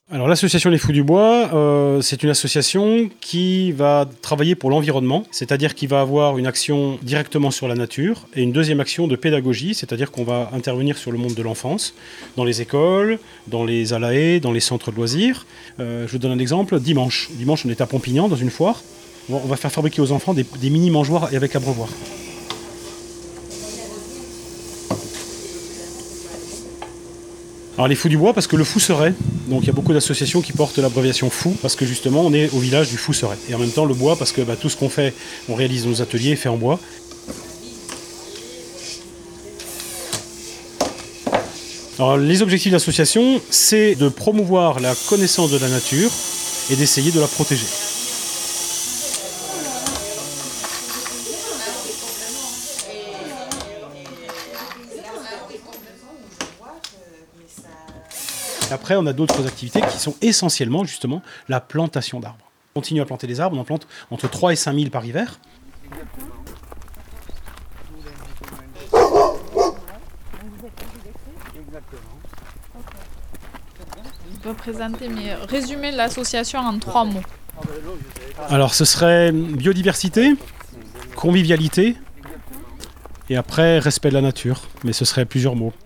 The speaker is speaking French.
Alors l'association Les Fous du Bois, c'est une association qui va travailler pour l'environnement, c'est-à-dire qu'il va avoir une action directement sur la nature et une deuxième action de pédagogie, c'est-à-dire qu'on va intervenir sur le monde de l'enfance, dans les écoles, dans les ALAE, dans les centres de loisirs. Je vous donne un exemple, dimanche on est à Pompignan dans une foire, on va faire fabriquer aux enfants des mini-mangeoires avec abreuvoir. Alors les Fous du Bois parce que le Fousseret, donc il y a beaucoup d'associations qui portent l'abréviation Fou parce que justement on est au village du Fousseret. Et en même temps le bois parce que tout ce qu'on fait, on réalise nos ateliers est fait en bois. Alors les objectifs de l'association, c'est de promouvoir la connaissance de la nature et d'essayer de la protéger. Après, on a d'autres activités qui sont essentiellement, justement, la plantation d'arbres. On continue à planter des arbres, on en plante entre 3 et 5 000 par hiver. On peut présenter, mais résumer l'association en 3 mots. Alors, ce serait biodiversité, convivialité, et après, respect de la nature. Mais ce serait plusieurs mots.